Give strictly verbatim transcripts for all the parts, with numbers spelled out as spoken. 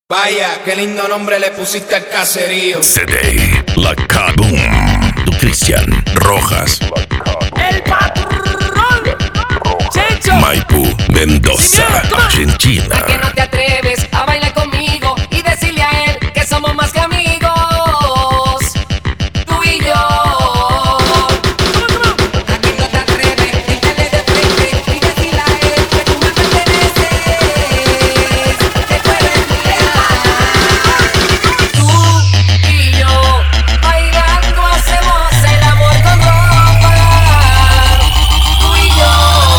Vaya, qué lindo nombre le pusiste al caserío. C D, La Kaboom, tu Cristian Rojas, El patrón, Checho, Maipú, Mendoza, Argentina. ¿A que no te atreves a bailar conmigo y decirle a él que somos más que amigos? Tú y yo. ¿A que no te atreves a echarle de frente y decirle a él que tú me perteneces? Que tú eres mía. Tú y yo bailando hacemos el amor con ropa. Tú y yo.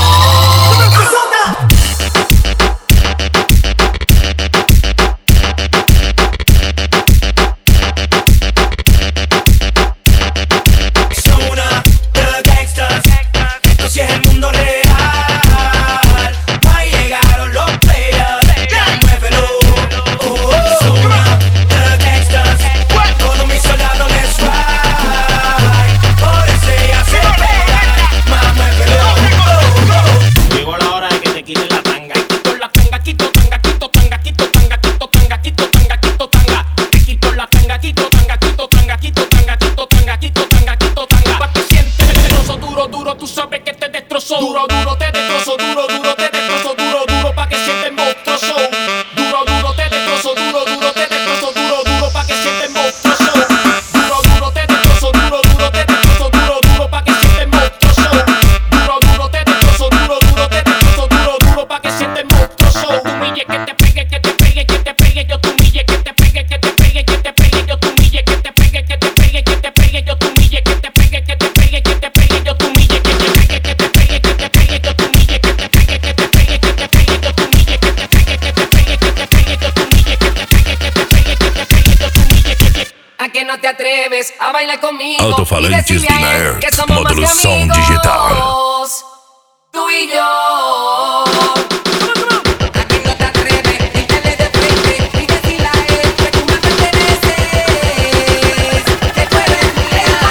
Son una de gangsters, esto sí es el mundo real. Ahí llegaron los players, muévelo. Oh, oh. Son una de gangsters, todos mis soldados let's ride. Por eso ella se pega, más muévelo. Oh, llegó la hora de que te quites la tanga. Y quito la tanga, quito tanga, quito tanga, quito tanga, quito tanga, quito tanga, quito tanga. Te quito la tanga, quito tanga, quito tanga, quito tanga, quito tanga, quito tanga, quito tanga. Pa' que sientes el destrozo duro, duro, tú sabes que te destrozo. Duro, duro, te destrozo, duro, duro, te destrozo, duro, duro, pa' que sientes monstruoso. Duro, duro, te destrozo, duro, duro, te destrozo, duro, duro, pa' que sientes monstruoso. Duro, duro, te destrozo, duro, duro, te destrozo, duro, duro, pa' que sientes monstruoso. Duro, duro, te destrozo, duro, duro, te destrozo, duro, duro, pa' que sientes monstruoso. Tú humille, que te pegue, que te pegue, que te pegue, yo te humille, que te pegue, que te pegue, que te pegue, yo te humille, que te pegue, que te pegue, que te pegue, yo te humille, que te pegue, que te pegue, que te pegue, yo te humille, que te pegue, que te pegue, que te pegue, yo te humille, que te pegue, que te pegue, que te pegue, yo te humille, que te pegue, que te pegue, que te pegue, yo te humille, que te pegue, que te pegue, que te pegue, yo te humille, que te. ¿A que no te atreves a bailar conmigo? Alto-falantes y decirle a él Dinaert, que somos más módulo que som amigos? digital. Tú y yo. ¿A que no te atreves a echarle de frente y decirle a él que tú me perteneces? Que tú eres mía.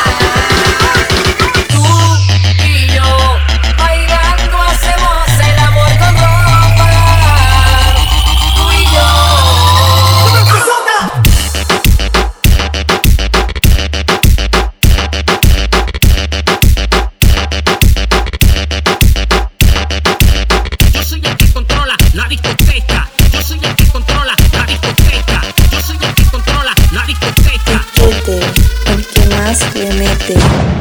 Tú y yo bailando hacemos el amor con ropa. Tú y yo. Yo soy el que controla la discoteca. Yo soy el que controla la discoteca. Yo soy el que controla la discoteca. Chete, el que más le mete.